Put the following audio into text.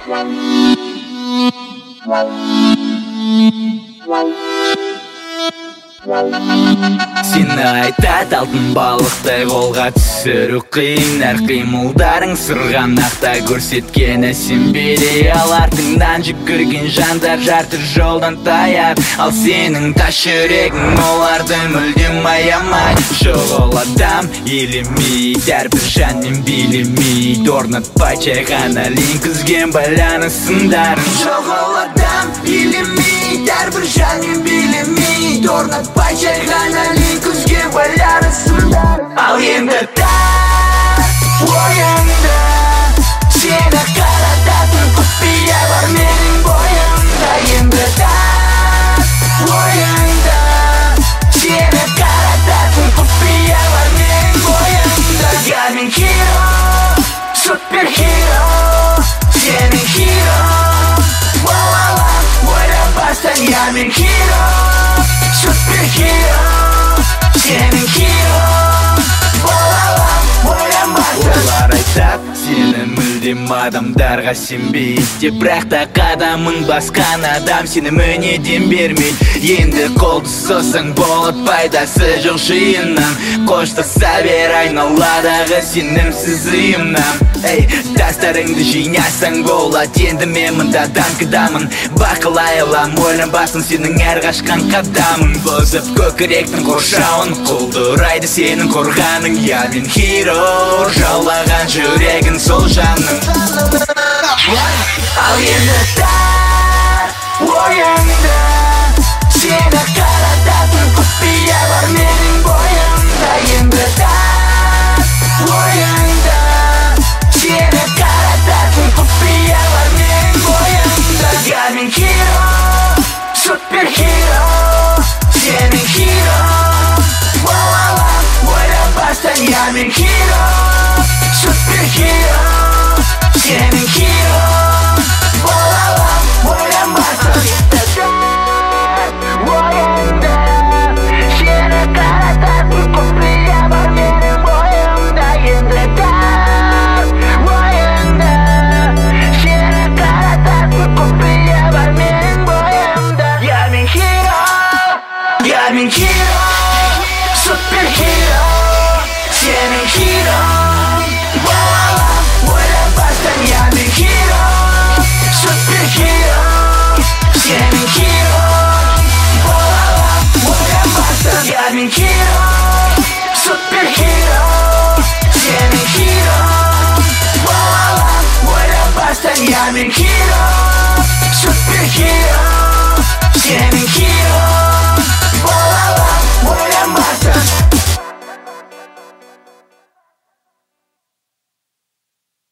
Сені айтады алтын балықтай қолға түсіру қиын. Әр қимылдарың сырғанақтай көрсеткені сенбей алардың. Жүгірген жандар жарты жолдан таяп, ал сенің тас жүрегің оларды мүлдем аямайды. Жоқ, ол адам елемейді, әрбір жанмен билемейді, орнатпай жай ғана линк үзген байланысындарын. Жоқ, ол адам елемейді, әрбір жанмен билемейді, орнатпай жай ғана линк үзген байланысындарын. Ал енді тап ойыңда, сені қарататын құпия бар менің бойымда. Енді тап ойыңда, сені қарататын құпия бар менің бойымда. Я мен hero, супер hero, сенің hero. Ойланбастан я мен hero, супер hero, сенің hero. Олар айтады сені мүлдем адамдарға сенбейді, бірақ та қадамың басқан адам сені мінеден бермейді. Енді қолды созсаң болады пайдасы жоқ жиыннан. Қоштаса бер айналадағы сенімсіз ұйымнан. Тастарыңды жинасаң болады, енді мен мында данкыдамын. Бақылай алам, ойланбасын сенің әр қашқан қадамың. Бұзып көкіректің қоршауын құлдырайды сенің қорғаның. Я мен hero, жаулаған жүрегін сол жанның. Ал енді тап ойыңда, сені қарататын құпия бар менің бойымда. Енді тап ойыңда, сені қарататын құпия бар менің бойымда. Я мен hero, супер hero, сенің hero. Ойланбастан я мен hero, супер hero, сенің hero. Ойланбастан ойыңда, сені қарататын құпия бар менің бойымда. Енді тап ойыңда, сені қарататын құпия бар менің бойымда. Я мен hero, супер hero, сенің hero. Ойланбастан я мен hero, супер hero, сенің hero. Ойланбастан я мен hero, супер hero, сенің hero. Ойланбастан я мен hero, супер hero.